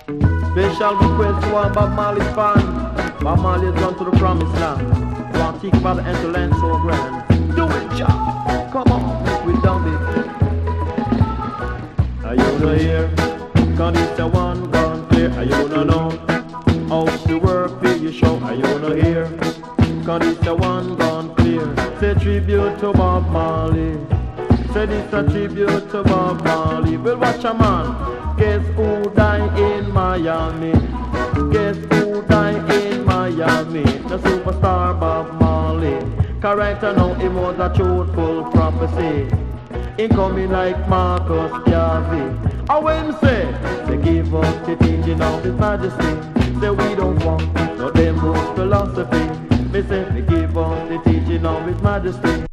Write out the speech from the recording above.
Special request to all Bob Marley fans. Bob Marley has gone to the promised land. Want to take about the interland so grand. Do it, Jack. Come on, we done it. Are you not here? Cause it's the one gone clear. Are you not know? How to work for your show. Are you not here? Cause it's the one gone clear. Say tribute to Bob Marley. Say this a tribute to Bob Marley. Well, watch a man. Guess who died in Miami? Guess who died in Miami? The superstar Bob Marley. Correct now, it was a truthful prophecy. He coming like Marcus Garvey. And when say give us the teaching of His Majesty. Say we don't want no demos philosophy. Me say give us the teaching of His Majesty.